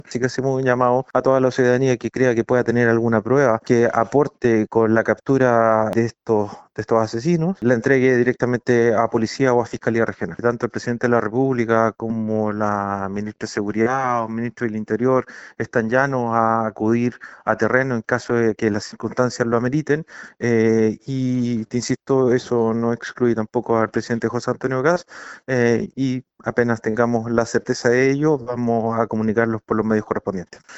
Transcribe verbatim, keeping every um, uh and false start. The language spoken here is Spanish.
Así que hacemos un llamado a toda la ciudadanía que crea que pueda tener alguna prueba que aporte con la captura de estos, de estos asesinos, la entregue directamente a policía o a fiscalía regional. Tanto el presidente de la República como la ministra de Seguridad o ministro del Interior están llanos a acudir a terreno en caso de que las circunstancias lo ameriten. Eh, y te insisto, eso no excluye tampoco al presidente José Antonio Gas, eh, y apenas tengamos la certeza de ello, vamos a comunicarlos por los medios correspondientes.